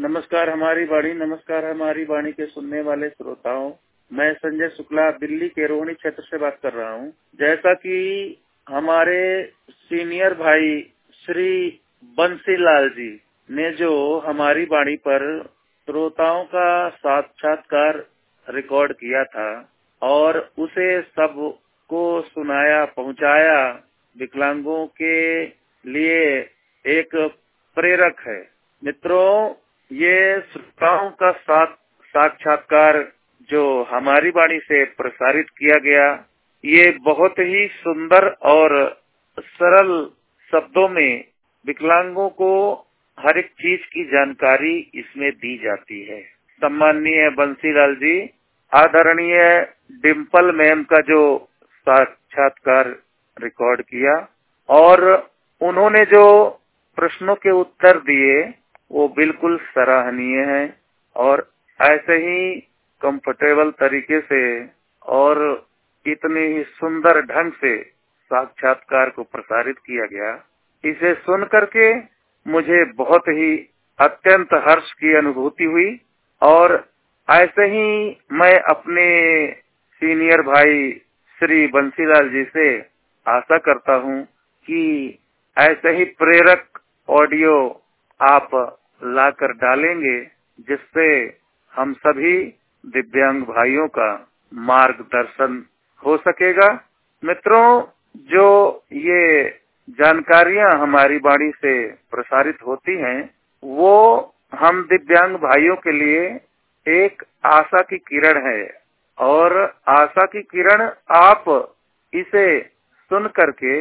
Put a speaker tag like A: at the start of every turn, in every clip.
A: नमस्कार हमारी वाणी, नमस्कार हमारी वाणी के सुनने वाले श्रोताओं। मैं संजय शुक्ला दिल्ली के रोहिणी क्षेत्र से बात कर रहा हूं। जैसा कि हमारे सीनियर भाई श्री बंसीलाल जी ने जो हमारी वाणी पर श्रोताओं का साक्षात्कार रिकॉर्ड किया था और उसे सबको सुनाया, पहुंचाया, विकलांगों के लिए एक प्रेरक है। मित्रों, ये श्रोताओं का साक्षात्कार जो हमारी वाणी से प्रसारित किया गया, ये बहुत ही सुंदर और सरल शब्दों में विकलांगों को हर एक चीज की जानकारी इसमें दी जाती है। सम्माननीय बंसीलाल जी, आदरणीय डिम्पल मैम का जो साक्षात्कार रिकॉर्ड किया और उन्होंने जो प्रश्नों के उत्तर दिए वो बिल्कुल सराहनीय है और ऐसे ही कंफर्टेबल तरीके से और इतने ही सुंदर ढंग से साक्षात्कार को प्रसारित किया गया। इसे सुन करके मुझे बहुत ही अत्यंत हर्ष की अनुभूति हुई और ऐसे ही मैं अपने सीनियर भाई श्री बंसीलाल जी से आशा करता हूं कि ऐसे ही प्रेरक ऑडियो आप लाकर डालेंगे, जिससे हम सभी दिव्यांग भाइयों का मार्गदर्शन हो सकेगा। मित्रों, जो ये जानकारियां हमारी वाणी से प्रसारित होती हैं, वो हम दिव्यांग भाइयों के लिए एक आशा की किरण है और आशा की किरण आप इसे सुन करके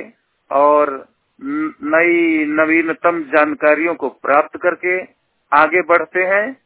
A: और नई नवीनतम जानकारियों को प्राप्त करके आगे बढ़ते हैं